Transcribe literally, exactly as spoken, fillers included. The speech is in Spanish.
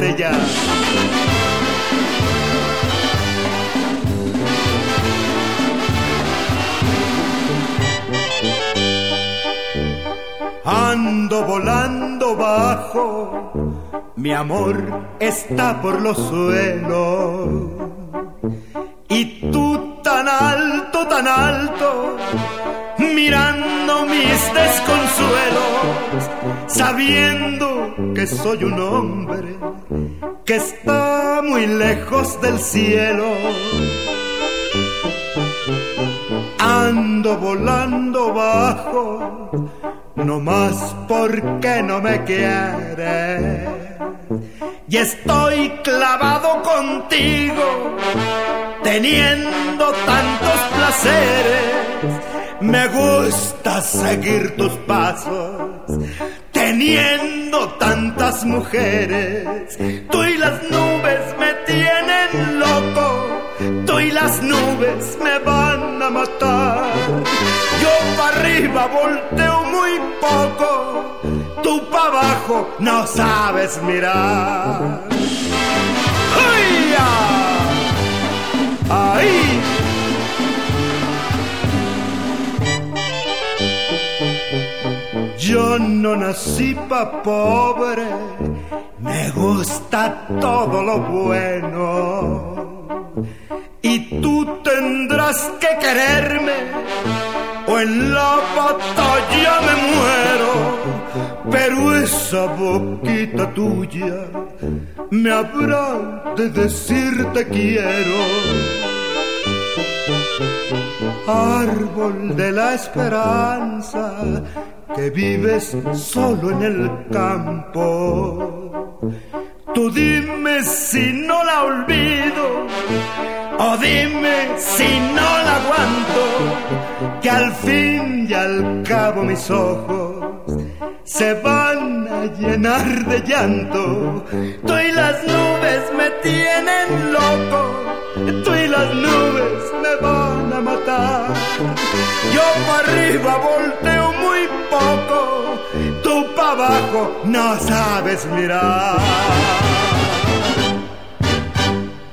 vete ya. Ando volando bajo, mi amor está por los suelos. Y tú tan alto, tan alto, mirando mis desconsuelos, sabiendo que soy un hombre que está muy lejos del cielo. Ando volando bajo, no más porque no me quieres, y estoy clavado contigo, teniendo tantos placeres. Me gusta seguir tus pasos, teniendo tantas mujeres. Tú y las nubes me tienen loco, tú y las nubes me van a matar. Yo para arriba volteo muy poco, tú para abajo no sabes mirar. ¡Ay! ¡Ahí! Yo no nací pa' pobre, me gusta todo lo bueno. Y tú tendrás que quererme, o en la batalla me muero. Pero esa boquita tuya me habrá de decir te quiero. Árbol de la esperanza, que vives solo en el campo. Tú dime si no la olvido, o dime si no la aguanto, que al fin y al cabo mis ojos se van a llenar de llanto. Tú y las nubes me tienen loco, tú y las nubes me van a matar. Yo para arriba volteo muy poco, tú para abajo no sabes mirar.